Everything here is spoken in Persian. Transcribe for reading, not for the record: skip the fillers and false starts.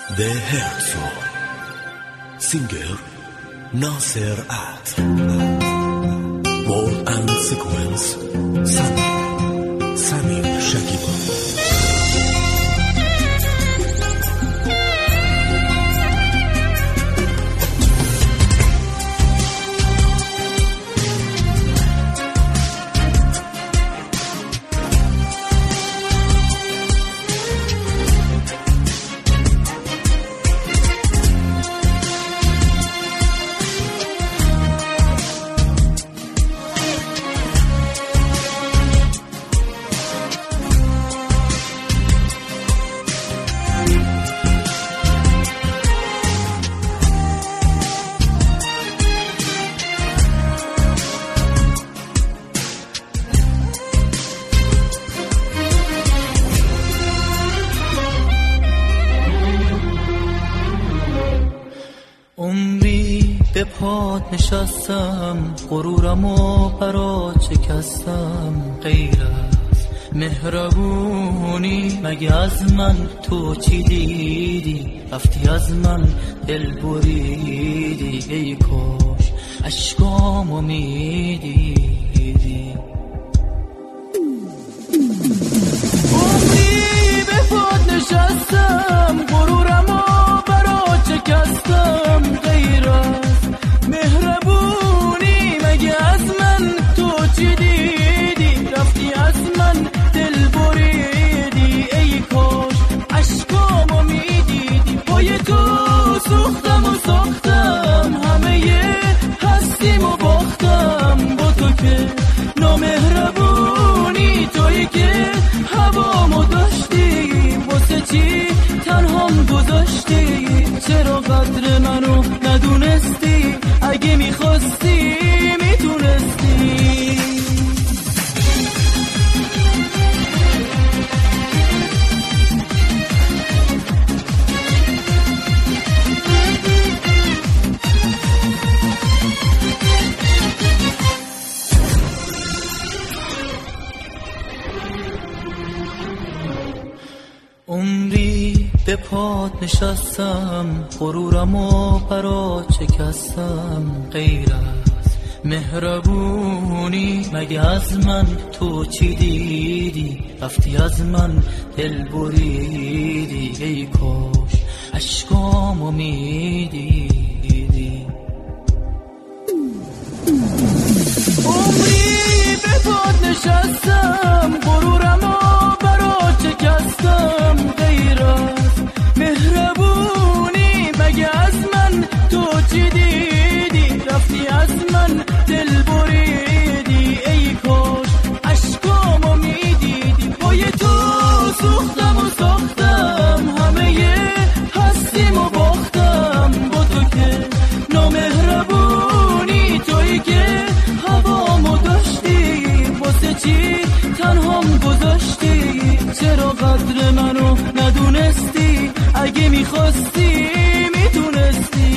The Herzog. Singer Nasser Atr. Word and sequence Samir Shakiba. به پات نشستم، غرورمو برات شکستم. غیر از مهربونی مگه از من تو چی دیدی؟ رفتی از من دل بریدی، ای کاش اشکامو میدیدی. عمری به پات نشستم، غرورمو برات شکستم. غیر از مهربونی مگه از من تو چی دیدی؟ رفتی از من دل بریدی، ای کاش اشکامو میدیدی. پای تو سوختم و ساختم، همه هستیم و باختم. با تو که نامهربونی، تویی که هوامو داشتی، واسه چی تنهام گذاشتی؟ چرا قدر منو ندونستی؟ اگه میخواستی میتونستی. عمری به پات نشستم، غرورمو برات شکستم. غیر از مهربونی مگه از من تو چی دیدی؟ رفتی از من دل بریدی، ای کاش اشکامو میدیدی. عمری به پات نشستم، غرورمو برات شکستم. غیر از مهربونی مگه از من تو چی دیدی؟ رفتی از من دل بریدی، ای کاش اشکامو میدیدی. پای تو سوختم و ساختم، همه هستیم و باختم. با تو که نامهربونی، تویی که هوامو داشتی، واسه چی تنهام گذاشتی؟ چرا قدر منو ندونستی؟ اگه میخواستی میتونستی.